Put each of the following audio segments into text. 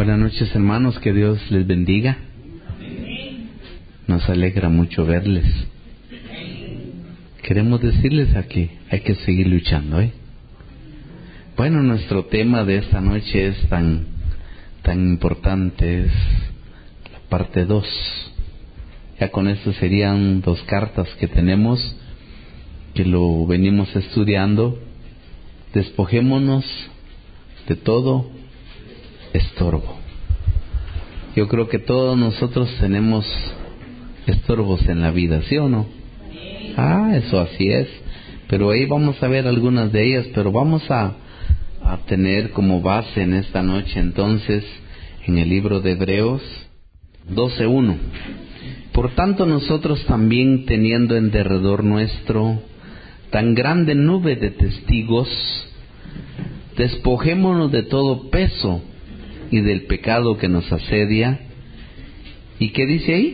Buenas noches, hermanos, que Dios les bendiga. Nos alegra mucho verles. Queremos decirles aquí, hay que seguir luchando, Bueno, nuestro tema de esta noche es tan importante, es la parte 2. Ya con esto serían 2 cartas que tenemos, que lo venimos estudiando. Despojémonos de todo estorbo. Yo creo que todos nosotros tenemos estorbos en la vida, ¿sí o no? Eso así es. Pero ahí vamos a ver algunas de ellas, pero vamos a tener como base en esta noche entonces en el libro de Hebreos 12:1. Por tanto nosotros también, teniendo en derredor nuestro tan grande nube de testigos, despojémonos de todo peso y del pecado que nos asedia. ¿Y qué dice ahí?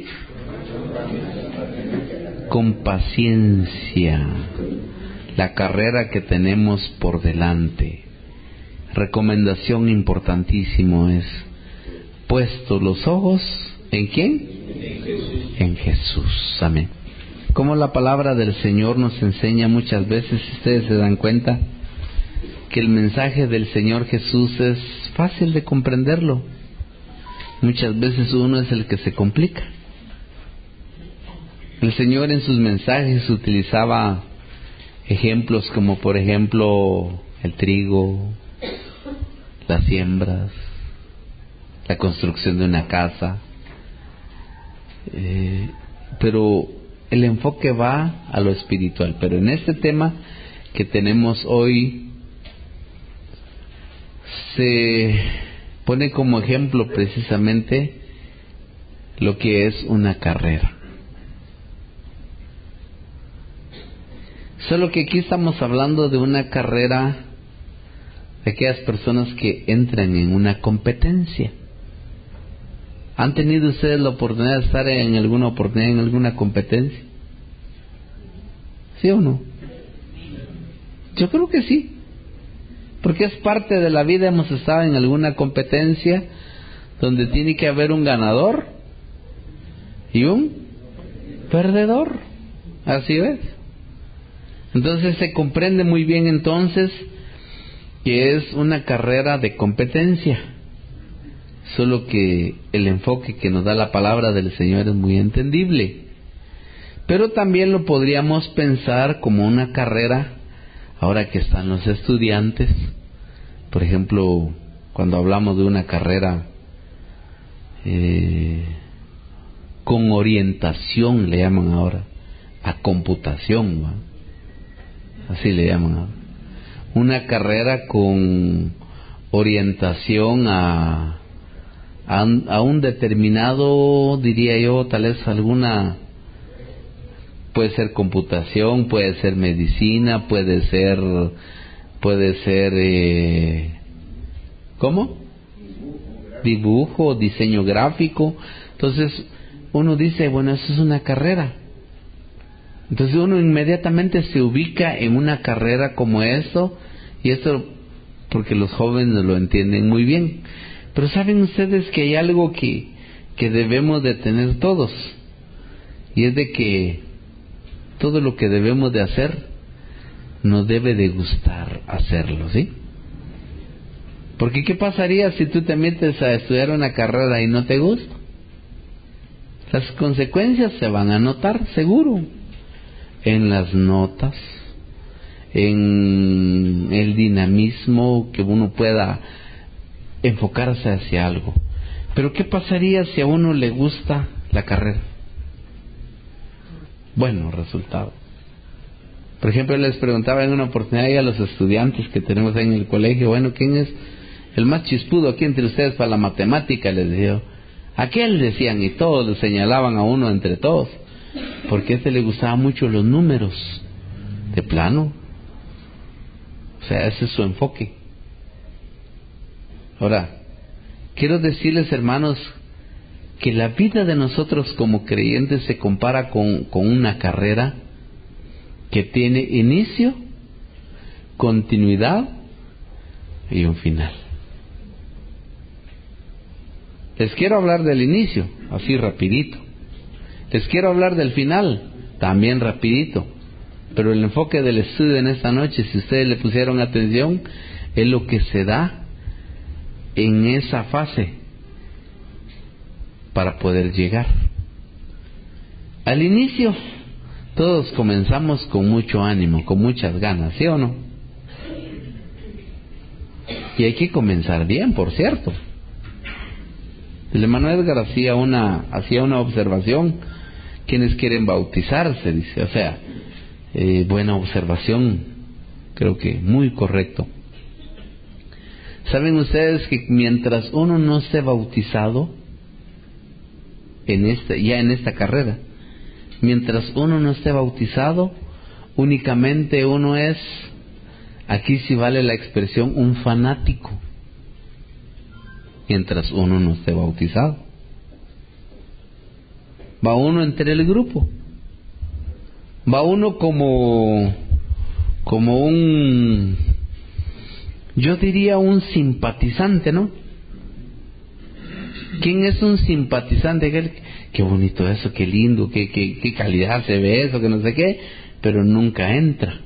Con paciencia la carrera que tenemos por delante. Recomendación importantísimo es: puestos los ojos ¿en quién? En Jesús. Amén. Como la palabra del Señor nos enseña muchas veces, si ustedes se dan cuenta, que el mensaje del Señor Jesús es fácil de comprenderlo. Muchas veces uno es el que se complica. El Señor en sus mensajes utilizaba ejemplos como, por ejemplo, el trigo, las siembras, la construcción de una casa. Pero el enfoque va a lo espiritual. Pero en este tema que tenemos hoy, se pone como ejemplo precisamente lo que es una carrera. Solo que aquí estamos hablando de una carrera de aquellas personas que entran en una competencia. ¿Han tenido ustedes la oportunidad de estar en alguna oportunidad en alguna competencia? ¿Sí o no? Yo creo que sí. Porque es parte de la vida. Hemos estado en alguna competencia donde tiene que haber un ganador y un perdedor. Así es. Entonces se comprende muy bien entonces que es una carrera de competencia. Solo que el enfoque que nos da la palabra del Señor es muy entendible. Pero también lo podríamos pensar como una carrera. Ahora que están los estudiantes, por ejemplo, cuando hablamos de una carrera con orientación, le llaman ahora, a computación, ¿va? Así le llaman ahora. Una carrera con orientación a un determinado, diría yo, tal vez alguna... Puede ser computación, puede ser medicina, puede ser ¿cómo? Dibujo, diseño gráfico. Entonces uno dice, bueno, eso es una carrera. Entonces uno inmediatamente se ubica en una carrera como esto, y esto porque los jóvenes lo entienden muy bien. Pero saben ustedes que hay algo que debemos de tener todos, y es de que todo lo que debemos de hacer nos debe de gustar hacerlo, ¿sí? Porque ¿qué pasaría si tú te metes a estudiar una carrera y no te gusta? Las consecuencias se van a notar, seguro, en las notas, en el dinamismo que uno pueda enfocarse hacia algo. Pero ¿qué pasaría si a uno le gusta la carrera? Buenos resultados. Por ejemplo, les preguntaba en una oportunidad a los estudiantes que tenemos ahí en el colegio, bueno, ¿quién es el más chispudo aquí entre ustedes para la matemática? Les decía, aquel, decían, y todos le señalaban a uno entre todos, porque a este le gustaban mucho los números, de plano. O sea, ese es su enfoque. Ahora, quiero decirles, hermanos, que la vida de nosotros como creyentes se compara con una carrera que tiene inicio, continuidad y un final. Les quiero hablar del inicio, así rapidito. Les quiero hablar del final, también rapidito. Pero el enfoque del estudio en esta noche, si ustedes le pusieron atención, es lo que se da en esa fase para poder llegar. Al inicio, todos comenzamos con mucho ánimo, con muchas ganas, ¿sí o no? Y hay que comenzar bien, por cierto. El hermano Edgar hacía una observación. Quienes quieren bautizarse, dice, o sea, buena observación, creo que muy correcto. ¿Saben ustedes que mientras uno no esté bautizado en esta carrera, mientras uno no esté bautizado, únicamente uno es, aquí sí vale la expresión, un fanático, mientras uno no esté bautizado? Va uno entre el grupo, va uno como un, yo diría un simpatizante, ¿no? ¿Quién es un simpatizante? Qué bonito eso, qué lindo, qué calidad se ve eso, que no sé qué, pero nunca entra.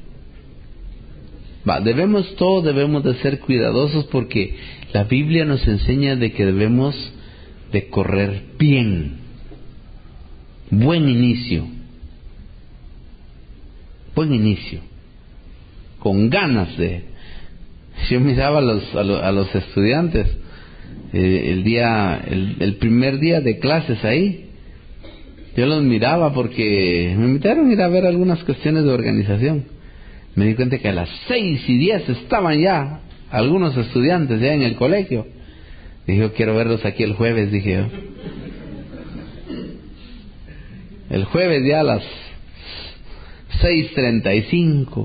Todos debemos de ser cuidadosos, porque la Biblia nos enseña de que debemos de correr bien. Buen inicio, con ganas de... Yo miraba a los estudiantes el primer día de clases ahí. Yo los miraba porque me invitaron a ir a ver algunas cuestiones de organización. Me di cuenta que a las 6:10 estaban ya algunos estudiantes ya en el colegio. Dije, yo quiero verlos aquí el jueves, dije yo. El jueves ya a las 6:35,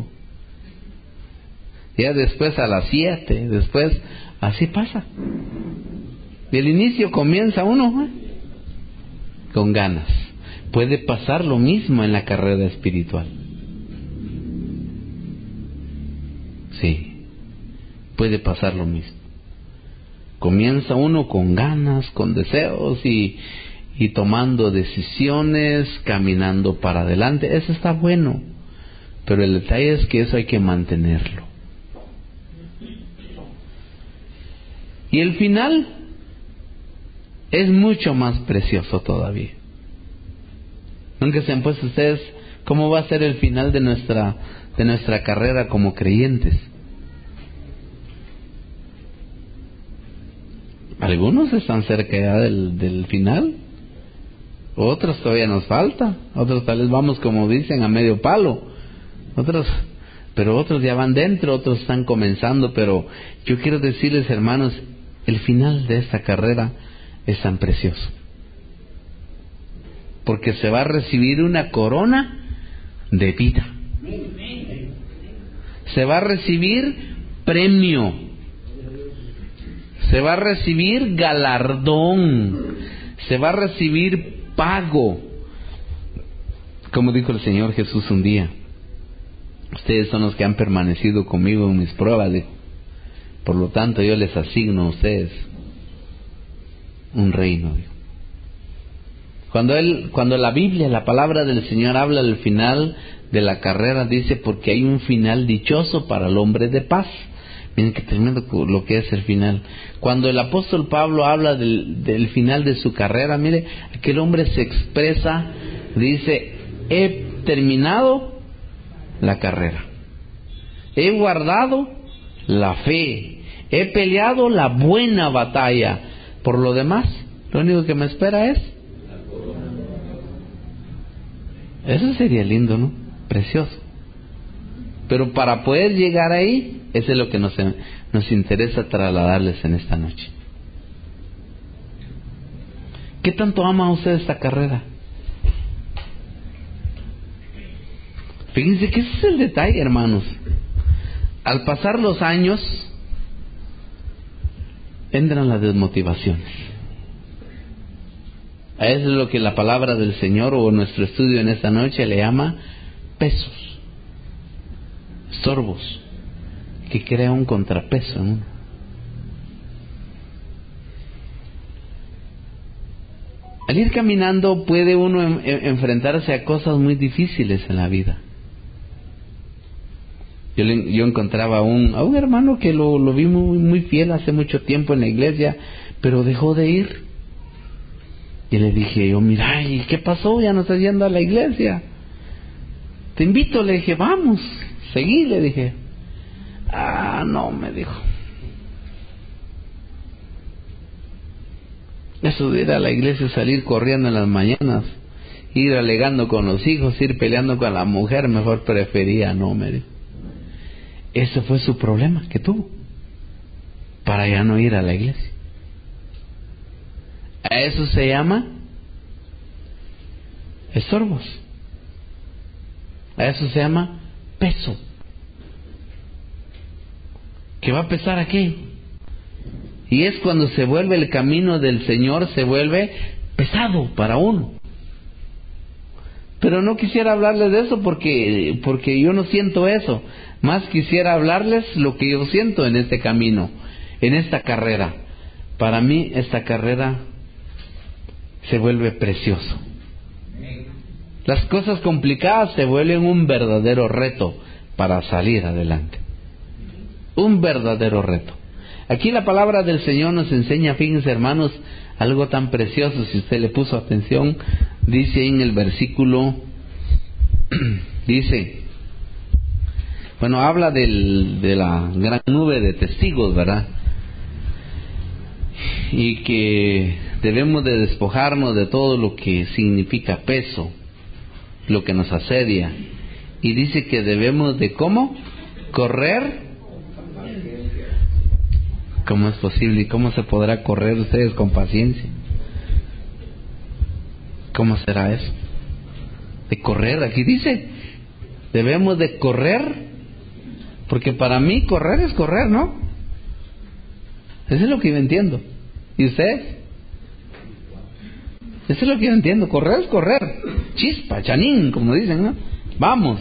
ya después a las 7, después, así pasa. Y el inicio comienza uno con ganas. Puede pasar lo mismo en la carrera espiritual. Sí, puede pasar lo mismo. Comienza uno con ganas, con deseos y tomando decisiones, caminando para adelante. Eso está bueno, pero el detalle es que eso hay que mantenerlo. Y el final es mucho más precioso todavía. Nunca se han puesto ustedes cómo va a ser el final de nuestra carrera como creyentes. Algunos están cerca ya del final. Otros todavía nos falta, otros tal vez vamos, como dicen, a medio palo, otros ya van dentro, otros están comenzando. Pero yo quiero decirles, hermanos, el final de esta carrera es tan precioso, porque se va a recibir una corona de vida, se va a recibir premio, se va a recibir galardón, se va a recibir pago. Como dijo el Señor Jesús un día, ustedes son los que han permanecido conmigo en mis pruebas, dijo. Por lo tanto yo les asigno a ustedes un reino, dijo. Cuando la Biblia, la palabra del Señor habla del final de la carrera, dice, porque hay un final dichoso para el hombre de paz. Miren que tremendo lo que es el final. Cuando el apóstol Pablo habla del final de su carrera, mire, aquel hombre se expresa, dice, he terminado la carrera, he guardado la fe, he peleado la buena batalla. Por lo demás, lo único que me espera es... Eso sería lindo, ¿no? Precioso. Pero para poder llegar ahí, eso es lo que nos interesa trasladarles en esta noche. ¿Qué tanto ama usted esta carrera? Fíjense que ese es el detalle, hermanos. Al pasar los años, entran las desmotivaciones. A eso es lo que la palabra del Señor o nuestro estudio en esta noche le llama pesos, estorbos, que crea un contrapeso en uno. Al ir caminando puede uno enfrentarse a cosas muy difíciles en la vida. Yo encontraba a un hermano que lo vi muy fiel hace mucho tiempo en la iglesia, pero dejó de ir. Y le dije yo, mira, ¿y qué pasó? Ya no estás yendo a la iglesia. Te invito, le dije, vamos, seguí, le dije. Ah, no, me dijo. Eso de ir a la iglesia, salir corriendo en las mañanas, ir alegando con los hijos, ir peleando con la mujer, mejor prefería no, me dijo. Ese fue su problema que tuvo, para ya no ir a la iglesia. A eso se llama estorbos. A eso se llama peso. ¿Qué va a pesar aquí? Y es cuando se vuelve el camino del Señor, se vuelve pesado para uno. Pero no quisiera hablarles de eso porque yo no siento eso. Más quisiera hablarles lo que yo siento en este camino, en esta carrera. Para mí esta carrera se vuelve precioso. Las cosas complicadas se vuelven un verdadero reto para salir adelante. Un verdadero reto. Aquí la palabra del Señor nos enseña, fíjense hermanos, algo tan precioso, si usted le puso atención, dice en el versículo, dice, bueno, habla de la gran nube de testigos, ¿verdad? Y que debemos de despojarnos de todo lo que significa peso, lo que nos asedia. Y dice que debemos de, ¿cómo? Correr. ¿Cómo es posible? ¿Y cómo se podrá correr ustedes con paciencia? ¿Cómo será eso? De correr, aquí dice, debemos de correr, porque para mí correr es correr, ¿no? Eso es lo que yo entiendo. ¿Y ustedes? Eso es lo que yo entiendo. Correr es correr. Chispa, chanín, como dicen, ¿no? Vamos.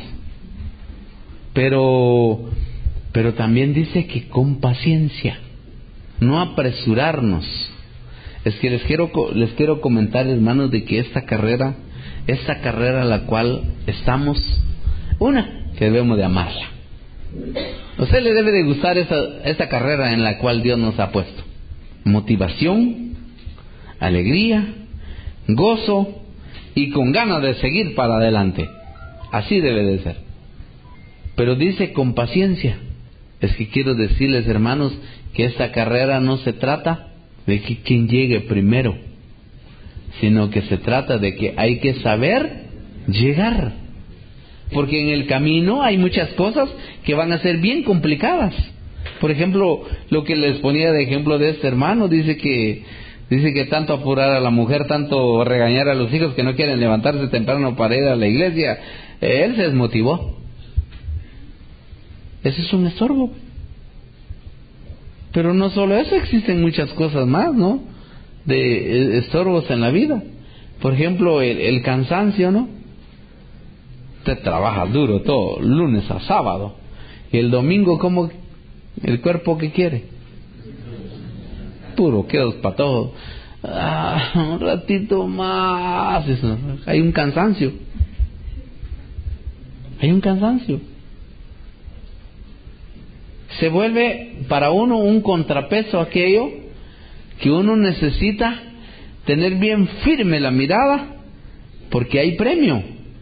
Pero también dice que con paciencia. No apresurarnos. Es que les quiero comentar, hermanos, de que esta carrera a la cual estamos, que debemos de amarla. A usted le debe de gustar esta carrera en la cual Dios nos ha puesto. Motivación, alegría, gozo y con ganas de seguir para adelante. Así debe de ser. Pero dice con paciencia. Es que quiero decirles, hermanos, que esta carrera no se trata de que quien llegue primero, sino que se trata de que hay que saber llegar. Porque en el camino hay muchas cosas que van a ser bien complicadas. Por ejemplo, lo que les ponía de ejemplo de este hermano, dice que tanto apurar a la mujer, tanto regañar a los hijos que no quieren levantarse temprano para ir a la iglesia, él se desmotivó. Eso es un estorbo. Pero no solo eso, existen muchas cosas más, ¿no? De estorbos en la vida. Por ejemplo, el cansancio, ¿no? Usted trabaja duro todo, lunes a sábado. Y el domingo, ¿cómo? ¿El cuerpo qué quiere? Puro quedos para todo. Un ratito más. Eso. Hay un cansancio. Se vuelve para uno un contrapeso aquello que uno necesita tener bien firme la mirada, porque hay premio.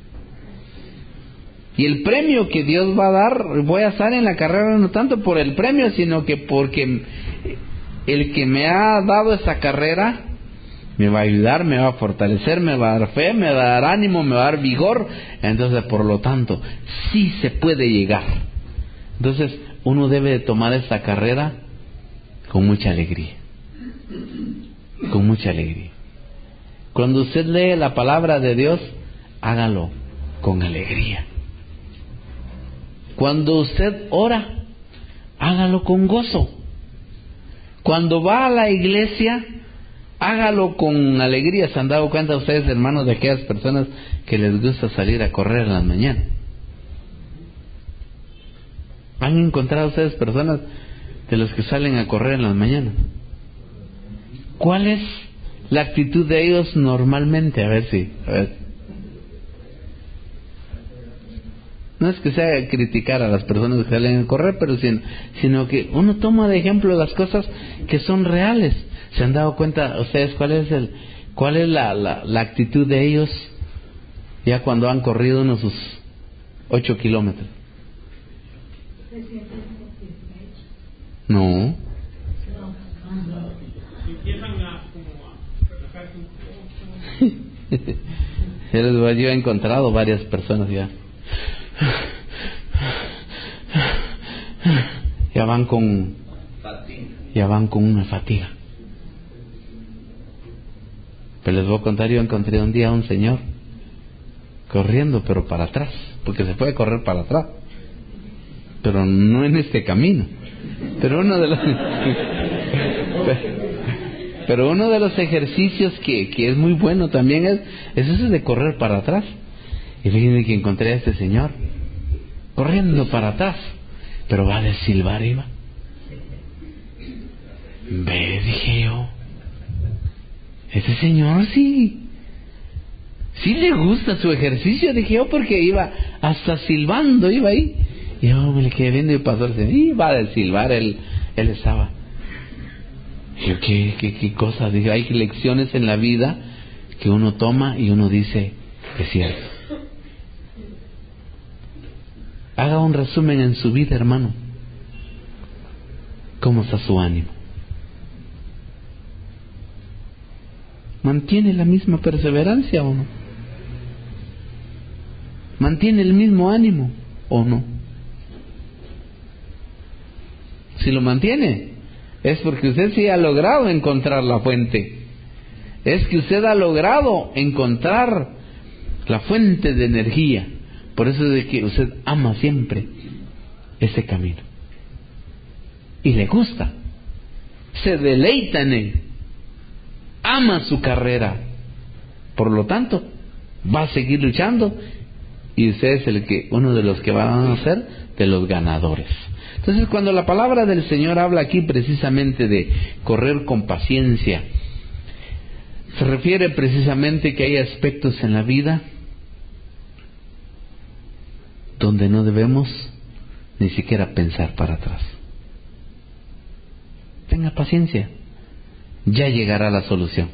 Y el premio que Dios va a dar, voy a estar en la carrera no tanto por el premio, sino que porque el que me ha dado esa carrera me va a ayudar, me va a fortalecer, me va a dar fe, me va a dar ánimo, me va a dar vigor. Entonces, por lo tanto, sí se puede llegar. Entonces, uno debe de tomar esta carrera con mucha alegría. Con mucha alegría. Cuando usted lee la palabra de Dios, hágalo con alegría. Cuando usted ora, hágalo con gozo. Cuando va a la iglesia, hágalo con alegría. ¿Se han dado cuenta ustedes, hermanos, de aquellas personas que les gusta salir a correr en las mañanas? ¿Han encontrado ustedes personas de los que salen a correr en las mañanas? ¿Cuál es la actitud de ellos normalmente? A ver. No es que sea criticar a las personas que salen a correr, pero sino que uno toma de ejemplo las cosas que son reales. ¿Se han dado cuenta ustedes cuál es la actitud de ellos ya cuando han corrido unos sus 8 kilómetros? No. Yo he encontrado varias personas ya van con una fatiga. Pero les voy a contar, yo encontré un día a un señor corriendo, pero para atrás, porque se puede correr para atrás, pero no en este camino. Pero uno de los ejercicios que es muy bueno también es eso de correr para atrás. Y fíjense que encontré a este señor corriendo para atrás, pero va de silbar, iba. Dije yo, ese señor sí le gusta su ejercicio, dije yo, porque iba hasta silbando, iba ahí. Y yo me le quedé viendo y pasó el señor, iba de silbar, él estaba. Y yo, qué cosa, dije, hay lecciones en la vida que uno toma y uno dice, es cierto. Haga un resumen en su vida, hermano. ¿Cómo está su ánimo? ¿Mantiene la misma perseverancia o no? ¿Mantiene el mismo ánimo o no? Si lo mantiene, es porque usted sí ha logrado encontrar la fuente. Es que usted ha logrado encontrar la fuente de energía. Por eso es de que usted ama siempre ese camino. Y le gusta. Se deleita en él. Ama su carrera. Por lo tanto, va a seguir luchando. Y usted es uno de los que van a ser de los ganadores. Entonces, cuando la palabra del Señor habla aquí precisamente de correr con paciencia, se refiere precisamente que hay aspectos en la vida donde no debemos ni siquiera pensar para atrás. Tenga paciencia, ya llegará la solución.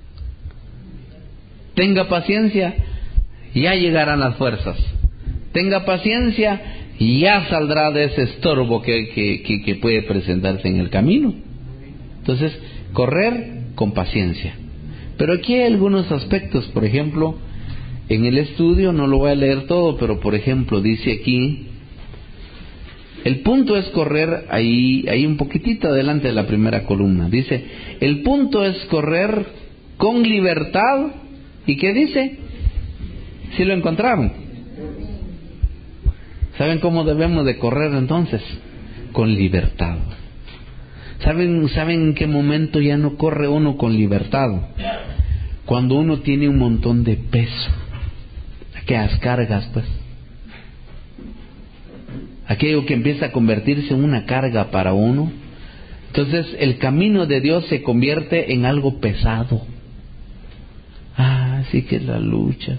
Tenga paciencia, ya llegarán las fuerzas. Tenga paciencia, ya saldrá de ese estorbo que puede presentarse en el camino. Entonces, correr con paciencia. Pero aquí hay algunos aspectos, por ejemplo, en el estudio, no lo voy a leer todo, pero por ejemplo dice aquí, el punto es correr, ahí un poquitito adelante de la primera columna, dice, el punto es correr con libertad, ¿y qué dice? ¿Sí lo encontraron? ¿Saben cómo debemos de correr entonces? Con libertad. ¿Saben en qué momento ya no corre uno con libertad? Cuando uno tiene un montón de peso. Aquellas cargas, pues. Aquello que empieza a convertirse en una carga para uno. Entonces el camino de Dios se convierte en algo pesado. Sí que la lucha.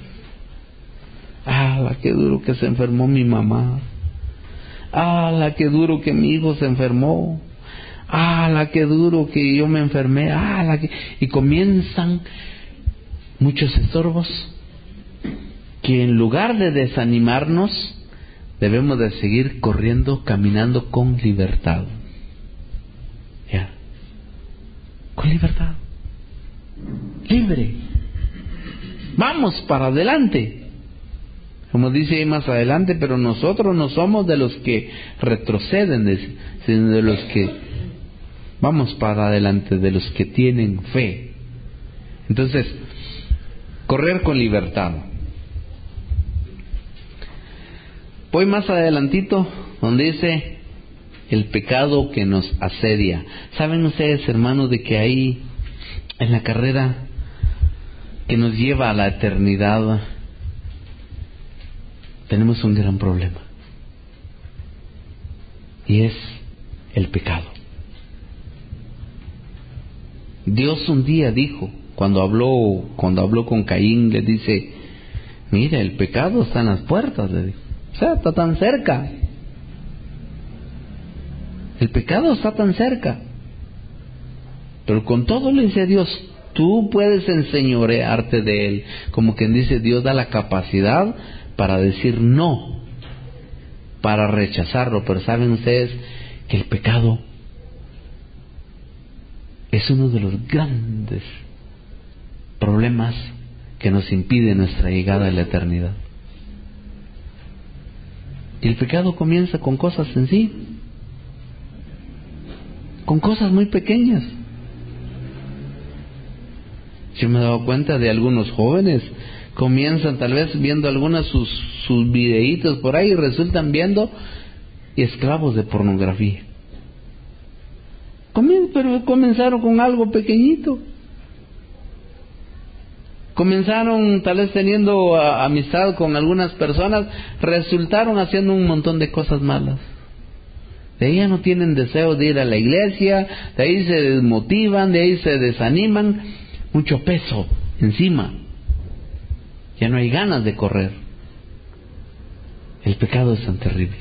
Qué duro que se enfermó mi mamá. Qué duro que mi hijo se enfermó. Qué duro que yo me enfermé. Y comienzan muchos estorbos que en lugar de desanimarnos, debemos de seguir corriendo, caminando con libertad. Con libertad. Libre. Vamos para adelante. Como dice ahí más adelante, pero nosotros no somos de los que retroceden, sino de los que vamos para adelante, de los que tienen fe. Entonces, correr con libertad. Voy más adelantito, donde dice el pecado que nos asedia. ¿Saben ustedes, hermanos, de que ahí en la carrera que nos lleva a la eternidad tenemos un gran problema? Y es el pecado. Dios un día dijo, cuando habló con Caín, le dice: mira, el pecado está en las puertas, le dijo. O sea, está tan cerca. El pecado está tan cerca. Pero con todo le dice Dios: tú puedes enseñorearte de él. Como quien dice, Dios da la capacidad para decir no, para rechazarlo. Pero saben ustedes que el pecado es uno de los grandes problemas que nos impide nuestra llegada a la eternidad. Y el pecado comienza con cosas sencillas, con cosas muy pequeñas. Yo me he dado cuenta de algunos jóvenes, comienzan tal vez viendo algunos sus videitos por ahí y resultan viendo esclavos de pornografía. Pero comenzaron con algo pequeñito. Comenzaron tal vez teniendo amistad con algunas personas, resultaron haciendo un montón de cosas malas. De ahí ya no tienen deseo de ir a la iglesia, de ahí se desmotivan, de ahí se desaniman, mucho peso encima. Ya no hay ganas de correr. El pecado es tan terrible.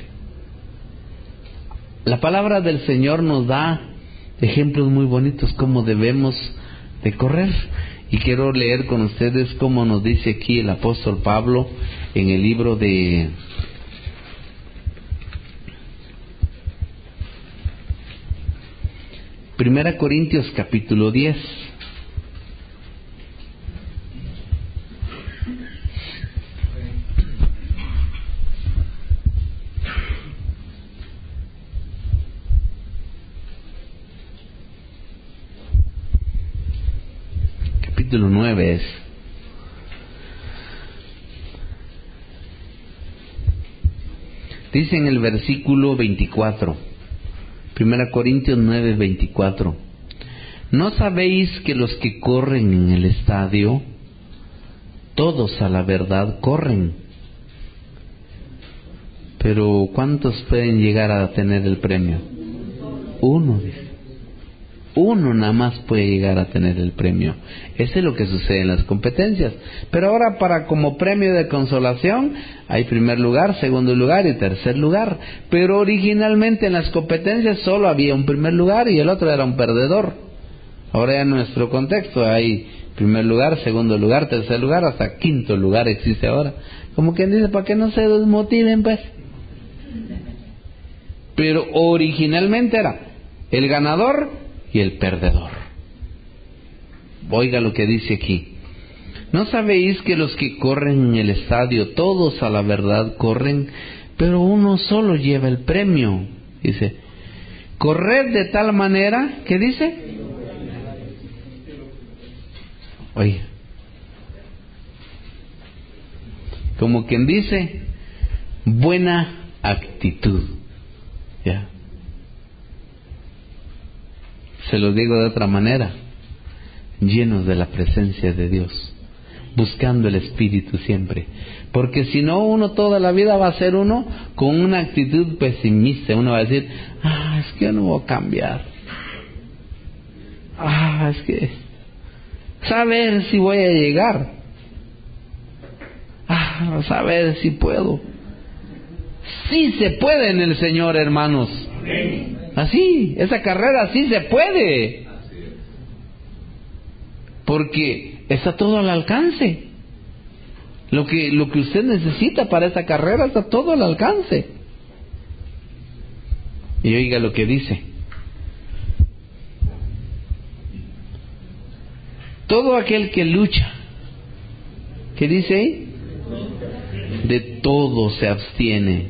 La palabra del Señor nos da ejemplos muy bonitos cómo debemos de correr. Y quiero leer con ustedes cómo nos dice aquí el apóstol Pablo en el libro de Primera Corintios capítulo 10. Capítulo 9 es. Dice en el versículo 24, Primera Corintios 9, 24: ¿no sabéis que los que corren en el estadio, todos a la verdad corren? Pero ¿cuántos pueden llegar a tener el premio? Uno, dice. Uno nada más puede llegar a tener el premio. Eso es lo que sucede en las competencias. Pero ahora, para como premio de consolación, hay primer lugar, segundo lugar y tercer lugar. Pero originalmente en las competencias solo había un primer lugar y el otro era un perdedor. Ahora en nuestro contexto hay primer lugar, segundo lugar, tercer lugar, hasta quinto lugar existe ahora. Como quien dice, para que no se desmotiven, pues. Pero originalmente era el ganador y el perdedor. Oiga lo que dice aquí: ¿no sabéis que los que corren en el estadio, todos a la verdad corren, pero uno solo lleva el premio? Dice: corred de tal manera, ¿qué dice? Oye, como quien dice, buena actitud. ¿Ya? Se lo digo de otra manera: llenos de la presencia de Dios, buscando el Espíritu siempre. Porque si no, uno toda la vida va a ser uno con una actitud pesimista. Uno va a decir: es que yo no voy a cambiar. Es que saber si voy a llegar. Saber si puedo. Sí se puede en el Señor, hermanos. Amén. Así, esa carrera sí se puede. Porque está todo al alcance. Lo que usted necesita para esa carrera está todo al alcance. Y oiga lo que dice: todo aquel que lucha, ¿qué dice ahí? De todo se abstiene.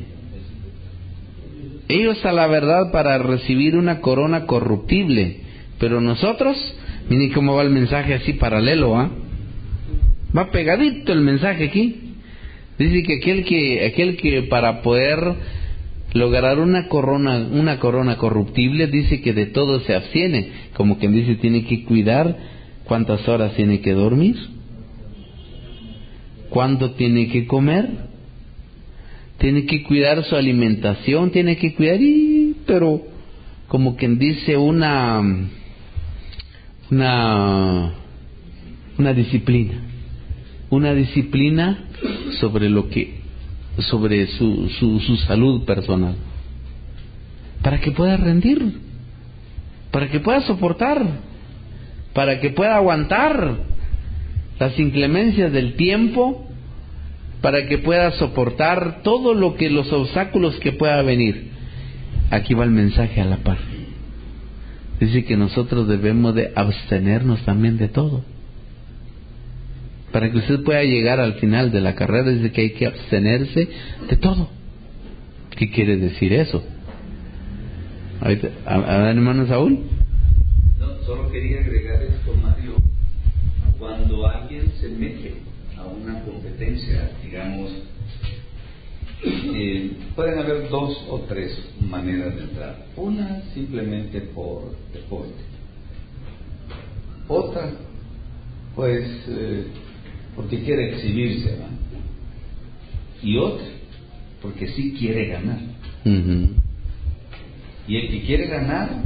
Ellos a la verdad para recibir una corona corruptible, pero nosotros, miren cómo va el mensaje así paralelo, va pegadito el mensaje aquí. Dice que aquel que para poder lograr una corona corruptible, dice que de todo se abstiene. Como quien dice, tiene que cuidar cuántas horas tiene que dormir, cuánto tiene que comer, tiene que cuidar su alimentación, tiene que cuidar, pero como quien dice una una disciplina sobre su salud personal, para que pueda rendir, para que pueda soportar, para que pueda aguantar las inclemencias del tiempo, para que pueda soportar todo los obstáculos que pueda venir. Aquí va el mensaje a la par. Dice que nosotros debemos de abstenernos también de todo. Para que usted pueda llegar al final de la carrera, dice que hay que abstenerse de todo. ¿Qué quiere decir eso? A ver, hermano Saúl. No, solo quería agregar esto, Mario. Cuando alguien se mete a una competencia, digamos, pueden haber 2 o 3 maneras de entrar. Una, simplemente por deporte. Otra, pues, porque quiere exhibirse, ¿no? Y otra, porque sí quiere ganar. Uh-huh. Y el que quiere ganar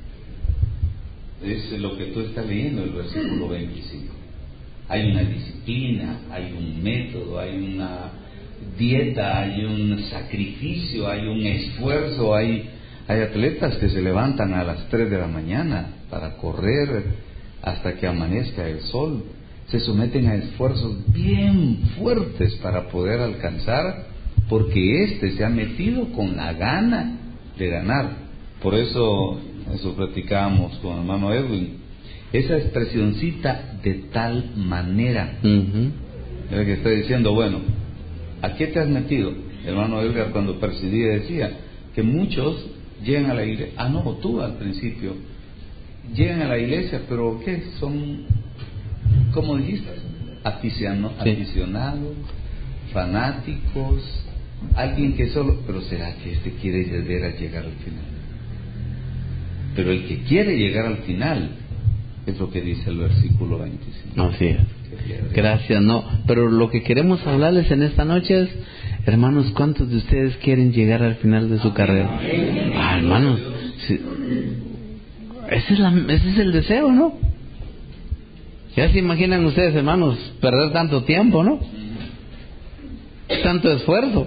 es lo que tú estás leyendo, el versículo 25. Hay una disciplina, hay un método, hay una dieta, hay un sacrificio, hay un esfuerzo, hay atletas que se levantan a las 3 de la mañana para correr hasta que amanezca el sol. Se someten a esfuerzos bien fuertes para poder alcanzar, porque se ha metido con la gana de ganar. Por eso platicábamos con el hermano Edwin, esa expresioncita de tal manera. Es lo que está diciendo, bueno, ¿a qué te has metido? El hermano Edgar, cuando presidía, decía que muchos llegan a la iglesia, tú al principio, llegan a la iglesia, pero ¿qué? Son, ¿cómo dijiste? Aficionados, fanáticos, alguien que solo, pero ¿será que quiere llegar al final? Pero el que quiere llegar al final es lo que dice el versículo 25. Así es. Gracias, no. Pero lo que queremos hablarles en esta noche es, hermanos, ¿cuántos de ustedes quieren llegar al final de su carrera? Hermanos, sí. Ese es el deseo, ¿no? Ya se imaginan ustedes, hermanos, perder tanto tiempo, ¿no? Tanto esfuerzo.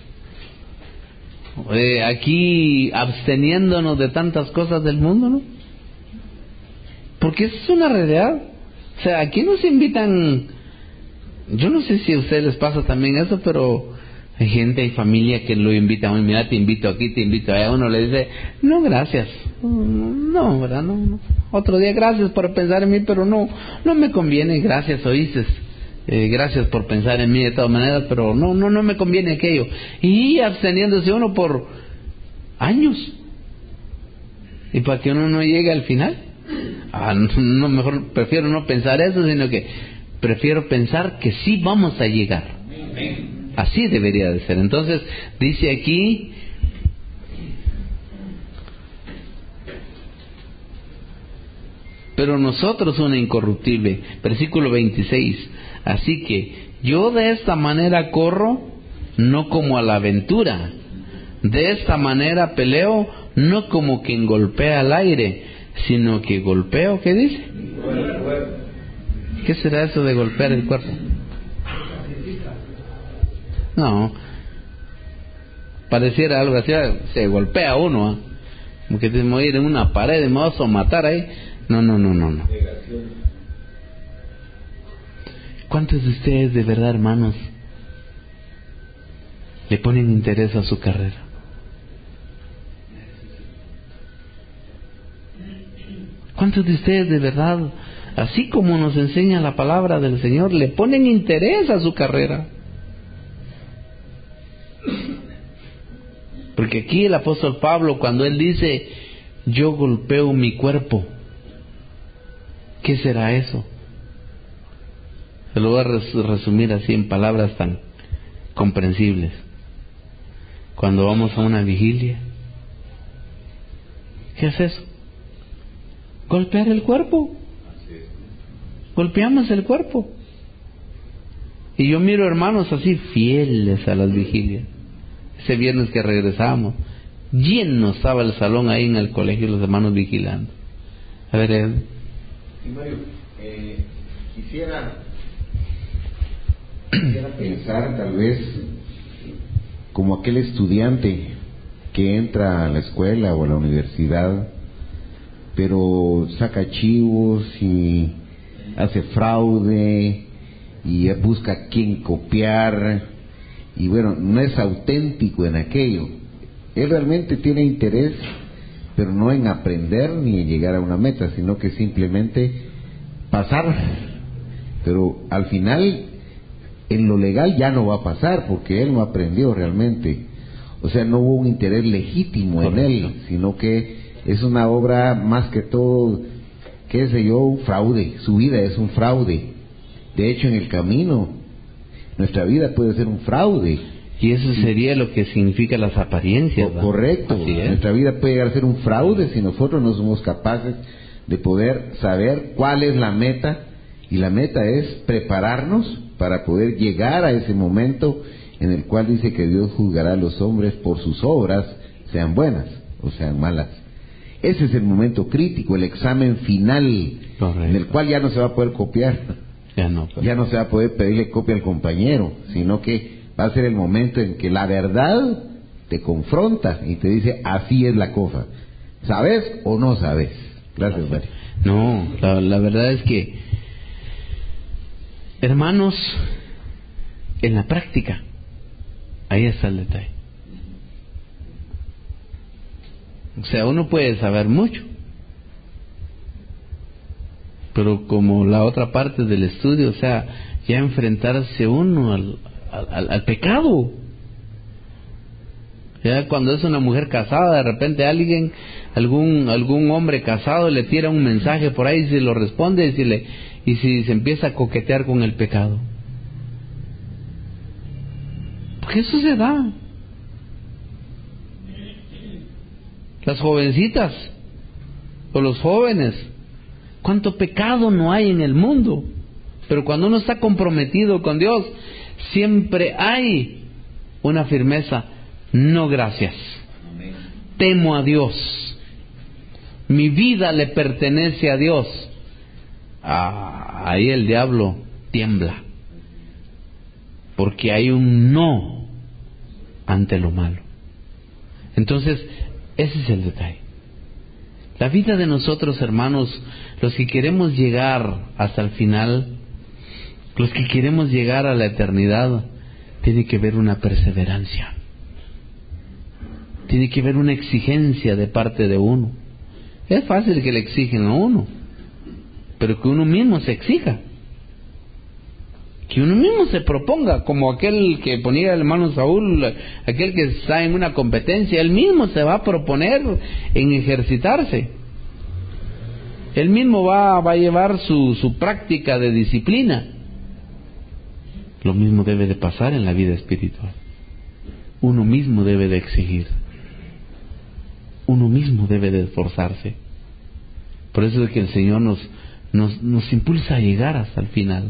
Aquí absteniéndonos de tantas cosas del mundo, ¿no? Porque eso es una realidad. O sea, aquí nos invitan, yo no sé si a ustedes les pasa también eso, pero hay gente, hay familia que lo invitan, mira, te invito aquí, te invito allá. Uno le dice, no, gracias, no, ¿verdad? No. Otro día, gracias por pensar en mí, pero no me conviene, gracias, oíste. Gracias por pensar en mí de todas maneras, pero no me conviene aquello. Y absteniéndose uno por años. Y para que uno no llegue al final. No, mejor prefiero no pensar eso, sino que prefiero pensar que sí vamos a llegar. Así debería de ser. Entonces, dice aquí, pero nosotros una incorruptible. Versículo 26. Así que yo de esta manera corro, no como a la aventura. De esta manera peleo, no como quien golpea al aire, sino que golpeo, ¿qué dice? ¿Qué será eso de golpear el cuerpo? No, pareciera algo así, se golpea uno, ¿eh? Como que te voy a ir en una pared y me vas a matar ahí. No. ¿Cuántos de ustedes de verdad, hermanos, le ponen interés a su carrera? ¿Cuántos de ustedes de verdad, así como nos enseña la palabra del Señor, le ponen interés a su carrera? Porque aquí el apóstol Pablo, cuando él dice, yo golpeo mi cuerpo, ¿qué será eso? Se lo voy a resumir así en palabras tan comprensibles. Cuando vamos a una vigilia, ¿qué es eso? Golpear el cuerpo. Golpeamos el cuerpo. Y yo miro hermanos así fieles a las vigilias. Ese viernes que regresamos, lleno estaba el salón ahí en el colegio, los hermanos vigilando. A ver, Mario, Quisiera pensar tal vez como aquel estudiante que entra a la escuela o a la universidad, pero saca chivos y hace fraude y busca a quién copiar, y bueno, no es auténtico en aquello. Él realmente tiene interés, pero no en aprender ni en llegar a una meta, sino que simplemente pasar. Pero al final, en lo legal ya no va a pasar, porque él no aprendió realmente. O sea, no hubo un interés legítimo en él, sino que es una obra más que todo, qué sé yo, un fraude. Su vida es un fraude. De hecho, en el camino, nuestra vida puede ser un fraude. Y eso sería lo que significa las apariencias, ¿verdad? Correcto. Nuestra vida puede llegar a ser un fraude si nosotros no somos capaces de poder saber cuál es la meta. Y la meta es prepararnos para poder llegar a ese momento en el cual dice que Dios juzgará a los hombres por sus obras, sean buenas o sean malas. Ese es el momento crítico, el examen final. Correcto. En el cual ya no se va a poder copiar, ya no se va a poder pedirle copia al compañero, sino que va a ser el momento en que la verdad te confronta y te dice, así es la cosa, ¿sabes o no sabes? Gracias, Mario. No, la verdad es que, hermanos, en la práctica, ahí está el detalle. O sea, uno puede saber mucho, pero como la otra parte del estudio, o sea, ya enfrentarse uno al pecado. Ya cuando es una mujer casada, de repente algún hombre casado le tira un mensaje por ahí, y se lo responde y si se empieza a coquetear con el pecado. Porque eso se da. Las jovencitas o los jóvenes, cuánto pecado no hay en el mundo, pero cuando uno está comprometido con Dios, siempre hay una firmeza. No, gracias. Temo a Dios. Mi vida le pertenece a Dios. Ahí el diablo tiembla, porque hay un no ante lo malo. Entonces, ese es el detalle. La vida de nosotros, hermanos, los que queremos llegar hasta el final, los que queremos llegar a la eternidad, tiene que haber una perseverancia. Tiene que haber una exigencia de parte de uno. Es fácil que le exigen a uno, pero que uno mismo se exija. Que uno mismo se proponga, como aquel que ponía el hermano Saúl, aquel que está en una competencia, él mismo se va a proponer en ejercitarse. Él mismo va a llevar su práctica de disciplina. Lo mismo debe de pasar en la vida espiritual. Uno mismo debe de exigir. Uno mismo debe de esforzarse. Por eso es que el Señor nos impulsa a llegar hasta el final.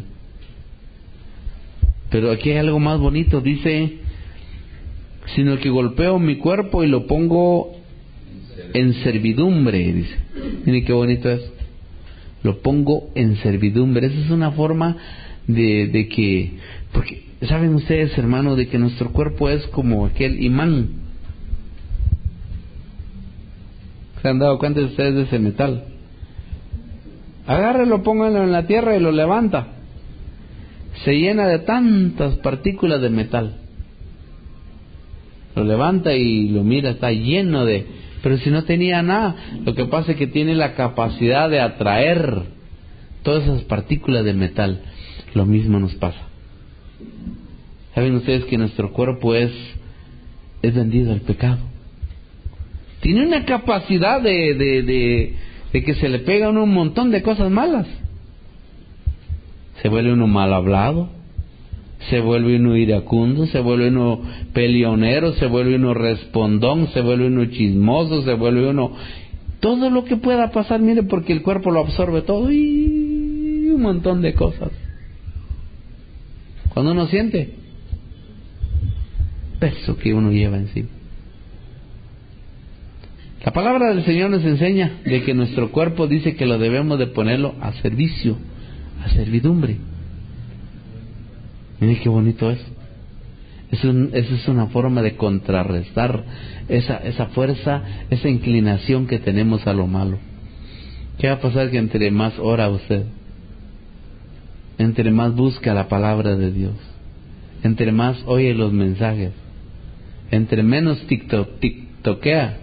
Pero aquí hay algo más bonito, dice, sino que golpeo mi cuerpo y lo pongo en servidumbre, dice. Miren qué bonito es. Lo pongo en servidumbre. Esa es una forma de que, porque saben ustedes, hermanos, de que nuestro cuerpo es como aquel imán. ¿Se han dado cuenta ustedes de ese metal? Agárrelo, pónganlo en la tierra y lo levanta. Se llena de tantas partículas de metal. Lo levanta y lo mira, está lleno de... Pero si no tenía nada, lo que pasa es que tiene la capacidad de atraer todas esas partículas de metal. Lo mismo nos pasa. ¿Saben ustedes que nuestro cuerpo es vendido al pecado? Tiene una capacidad de que se le pegan un montón de cosas malas. Se vuelve uno mal hablado, se vuelve uno iracundo, se vuelve uno peleonero, se vuelve uno respondón, se vuelve uno chismoso, se vuelve uno... Todo lo que pueda pasar, mire, porque el cuerpo lo absorbe todo y un montón de cosas. Cuando uno siente peso que uno lleva encima. La palabra del Señor nos enseña de que nuestro cuerpo dice que lo debemos de ponerlo a servicio a servidumbre. Miren qué bonito es. Esa es una forma de contrarrestar esa fuerza, esa inclinación que tenemos a lo malo. ¿Qué va a pasar? Que entre más ora usted, entre más busca la palabra de Dios, entre más oye los mensajes, entre menos tiktokea.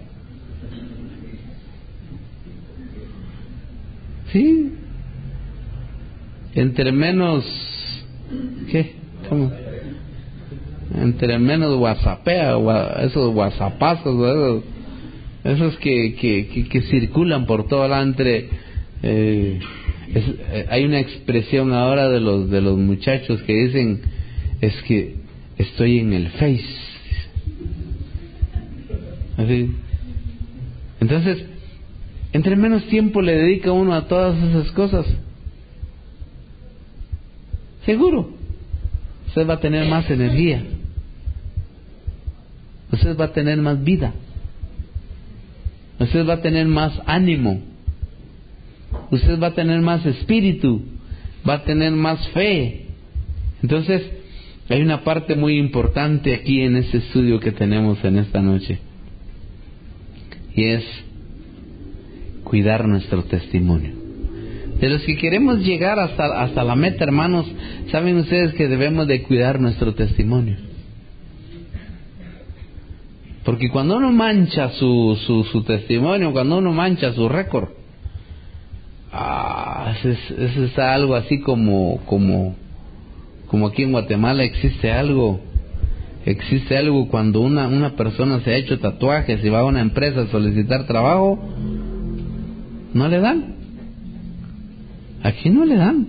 ¿Sí? Entre menos... ¿Qué? ¿Cómo? Entre menos whatsappea, esos whatsappazos, esos que circulan por todo lado entre... hay una expresión ahora de los muchachos que dicen, es que estoy en el Face. Así. Entonces, entre menos tiempo le dedica uno a todas esas cosas, seguro usted va a tener más energía, usted va a tener más vida, usted va a tener más ánimo, usted va a tener más espíritu, va a tener más fe. Entonces, hay una parte muy importante aquí en este estudio que tenemos en esta noche, y es cuidar nuestro testimonio. De los que queremos llegar hasta la meta, hermanos, saben ustedes que debemos de cuidar nuestro testimonio. Porque cuando uno mancha su testimonio, cuando uno mancha su récord, eso está algo así como aquí en Guatemala existe algo cuando una persona se ha hecho tatuajes y va a una empresa a solicitar trabajo, no le dan. Aquí no le dan.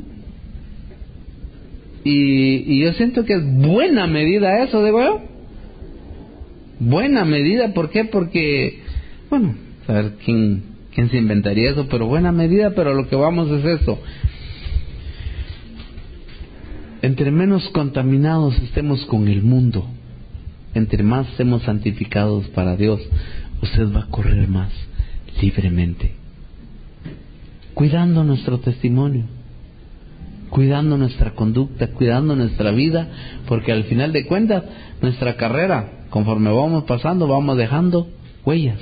Y yo siento que es buena medida eso, digo yo. Buena medida, ¿por qué? Porque, bueno, a ver quién se inventaría eso, pero buena medida, pero lo que vamos es eso. Entre menos contaminados estemos con el mundo, entre más estemos santificados para Dios, usted va a correr más libremente. Cuidando nuestro testimonio, cuidando nuestra conducta, cuidando nuestra vida, porque al final de cuentas, nuestra carrera, conforme vamos pasando, vamos dejando huellas,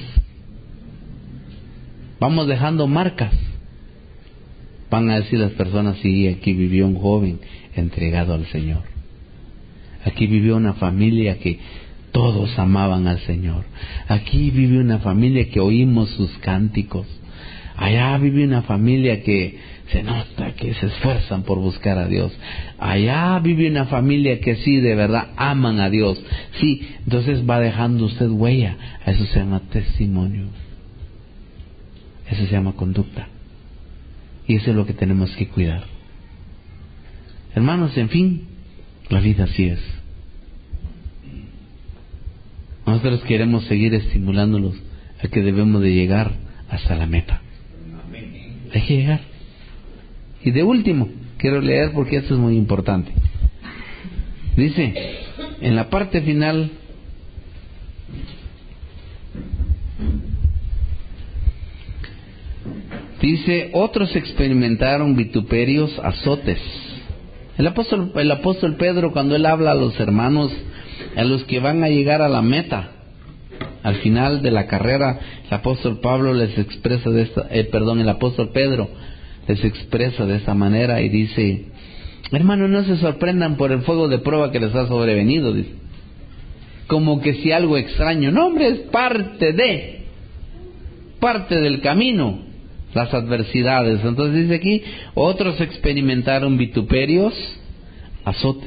vamos dejando marcas. Van a decir las personas, sí, aquí vivió un joven entregado al Señor. Aquí vivió una familia que todos amaban al Señor. Aquí vive una familia que oímos sus cánticos. Allá vive una familia que se nota que se esfuerzan por buscar a Dios. Allá vive una familia que sí, de verdad, aman a Dios. Sí, entonces va dejando usted huella. Eso se llama testimonio. Eso se llama conducta. Y eso es lo que tenemos que cuidar. Hermanos, en fin, la vida así es. Nosotros queremos seguir estimulándolos a que debemos de llegar hasta la meta. Hay que llegar. Y de último, quiero leer porque esto es muy importante. Dice, en la parte final, dice, otros experimentaron vituperios, azotes. El apóstol Pedro, cuando él habla a los hermanos, a los que van a llegar a la meta, al final de la carrera, el apóstol Pedro les expresa de esta manera y dice, hermanos, no se sorprendan por el fuego de prueba que les ha sobrevenido, dice, como que si algo extraño. No, hombre, es parte del camino, las adversidades. Entonces dice aquí, otros experimentaron vituperios, azotes.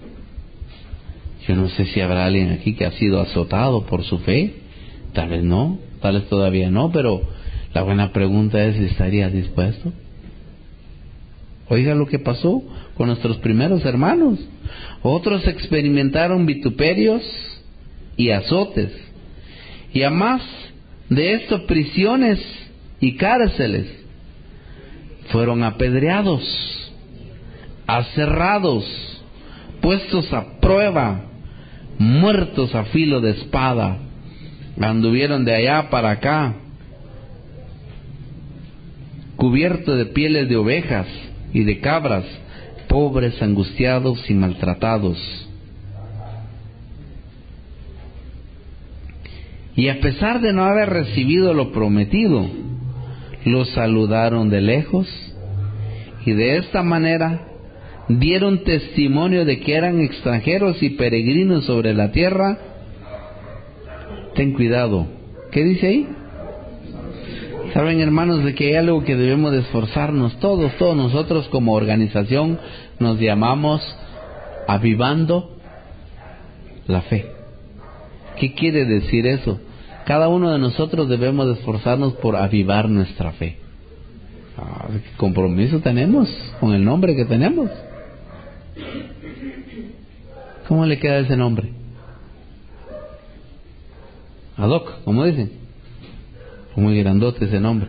Yo no sé si habrá alguien aquí que ha sido azotado por su fe. Tal vez no, tal vez todavía no, pero la buena pregunta es, ¿estaría dispuesto? Oiga lo que pasó con nuestros primeros hermanos. Otros experimentaron vituperios y azotes. Y a más de esto, prisiones y cárceles. Fueron apedreados, aserrados, puestos a prueba, muertos a filo de espada. Anduvieron de allá para acá, cubiertos de pieles de ovejas y de cabras, pobres, angustiados y maltratados. Y a pesar de no haber recibido lo prometido, los saludaron de lejos y de esta manera dieron testimonio de que eran extranjeros y peregrinos sobre la tierra. Ten cuidado. ¿Qué dice ahí? Saben, hermanos, de que hay algo que debemos de esforzarnos todos nosotros como organización nos llamamos avivando la fe. ¿Qué quiere decir eso? Cada uno de nosotros debemos de esforzarnos por avivar nuestra fe. ¿Qué compromiso tenemos con el nombre que tenemos? ¿Cómo le queda ese nombre? Ad hoc, como dicen. Muy grandote ese nombre.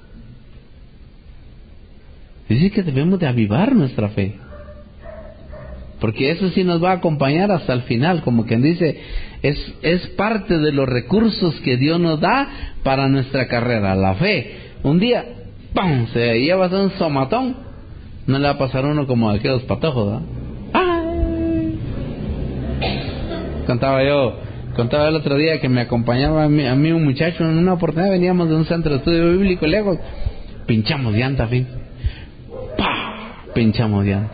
Dice que debemos de avivar nuestra fe, porque eso sí nos va a acompañar hasta el final. Como quien dice, es parte de los recursos que Dios nos da para nuestra carrera, la fe. Un día, ¡pum!, se lleva un somatón. No le va a pasar uno como aquellos patojos, ¿verdad? ¡Ay! Contaba el otro día que me acompañaba a mí un muchacho en una oportunidad. Veníamos de un centro de estudio bíblico lejos, pinchamos llanta, fin. ¡Pah! Pinchamos llanta.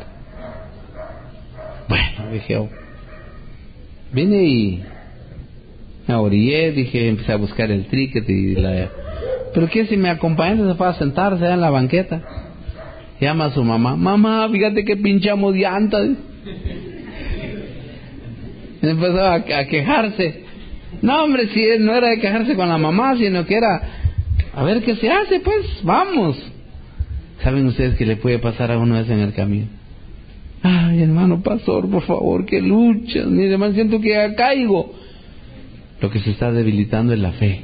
Bueno, dije, vine y me orillé, dije, empecé a buscar el ticket pero qué, si me acompañan, se fue a sentarse en la banqueta. Llama a su mamá: mamá, fíjate que pinchamos llanta. Empezó a quejarse. No, hombre, si no era de quejarse con la mamá, sino que era a ver qué se hace, pues vamos. ¿Saben ustedes qué le puede pasar a uno en el camino? Ay, hermano pastor, por favor, que luchas. Mire, hermano, siento que ya caigo. Lo que se está debilitando es la fe.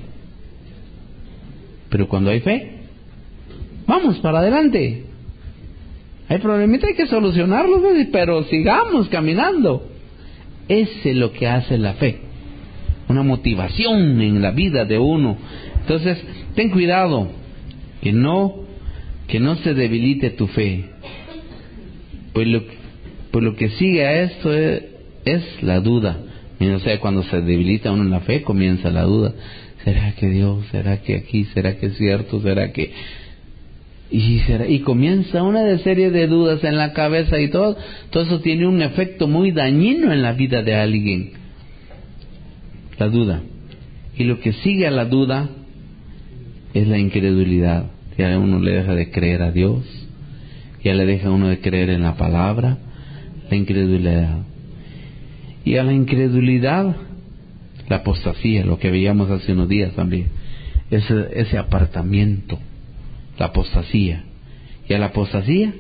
Pero cuando hay fe, vamos para adelante. Hay problemitas, hay que solucionarlos, pero sigamos caminando. Ese es lo que hace la fe, una motivación en la vida de uno. Entonces, ten cuidado que no se debilite tu fe. Pues lo que sigue a esto es la duda. O sea, cuando se debilita uno en la fe, comienza la duda. ¿Será que Dios? ¿Será que aquí? ¿Será que es cierto? ¿Será que...? Y comienza una serie de dudas en la cabeza, y todo eso tiene un efecto muy dañino en la vida de alguien. La duda. Y lo que sigue a la duda es la incredulidad. Ya uno le deja de creer a Dios, ya le deja uno de creer en la palabra. La incredulidad. Y a la incredulidad, la apostasía, lo que veíamos hace unos días también, ese apartamiento. La apostasía. Y a la apostasía,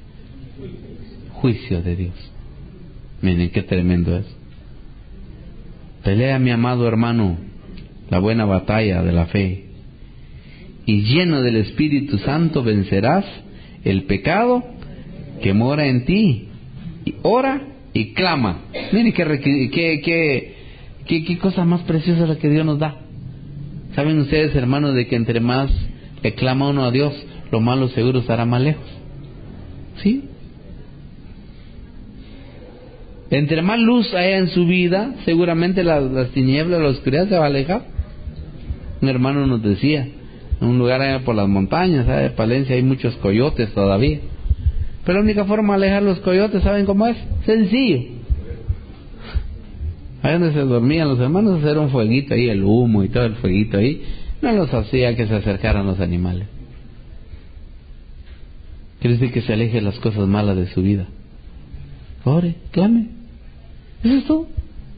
juicio de Dios. Miren qué tremendo es. Pelea, mi amado hermano, la buena batalla de la fe, y lleno del Espíritu Santo vencerás el pecado que mora en ti. Y ora y clama. Miren qué cosa más preciosa la que Dios nos da. ¿Saben ustedes, hermanos, de que entre más le clama uno a Dios, lo malo seguro estará más lejos? ¿Sí? Entre más luz haya en su vida, seguramente las tinieblas, la oscuridad se va a alejar. Un hermano nos decía, en un lugar allá por las montañas, ¿sabe? De Palencia hay muchos coyotes todavía. Pero la única forma de alejar los coyotes, ¿saben cómo es? Sencillo. Ahí donde se dormían los hermanos, hacer un fueguito ahí, el humo y todo el fueguito ahí, no los hacía que se acercaran los animales. Quiere decir que se aleje las cosas malas de su vida. Ore, clame. Eso es todo.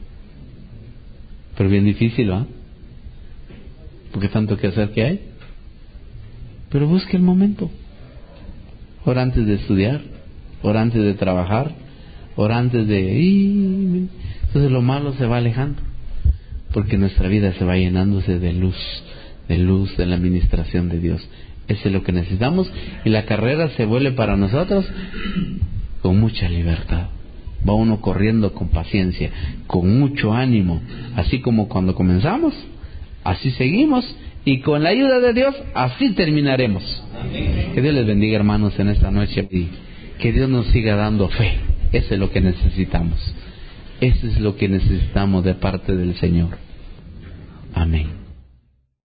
Pero bien difícil, ¿ah? Porque tanto que hacer que hay. Pero busque el momento. Ora antes de estudiar, ora antes de trabajar, ora antes de... Entonces lo malo se va alejando, porque nuestra vida se va llenándose de luz, de la administración de Dios. Eso es lo que necesitamos, y la carrera se vuelve para nosotros con mucha libertad. Va uno corriendo con paciencia, con mucho ánimo, así como cuando comenzamos, así seguimos, y con la ayuda de Dios, así terminaremos. Amén. Que Dios les bendiga, hermanos, en esta noche. Que Dios nos siga dando fe. Eso es lo que necesitamos. Eso es lo que necesitamos de parte del Señor.